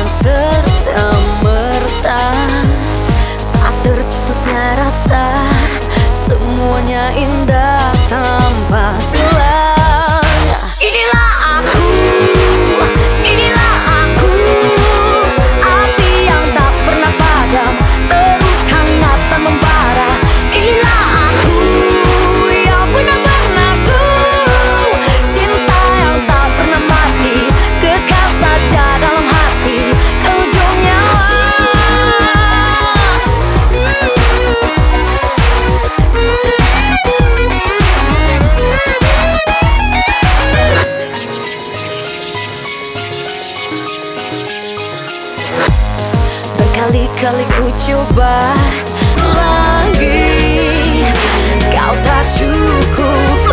serta merta. Saat tercetusnya rasa, semuanya indah tanpa selang. Inilah aku, inilah aku, api yang tak pernah padam, terus hangat dan membara. Inilah aku yang benar-benar ku, cinta yang tak pernah mati, kekal saja dalam hati ke ujung nyawa. Berkali-kali ku coba lagi, kau tak cukup.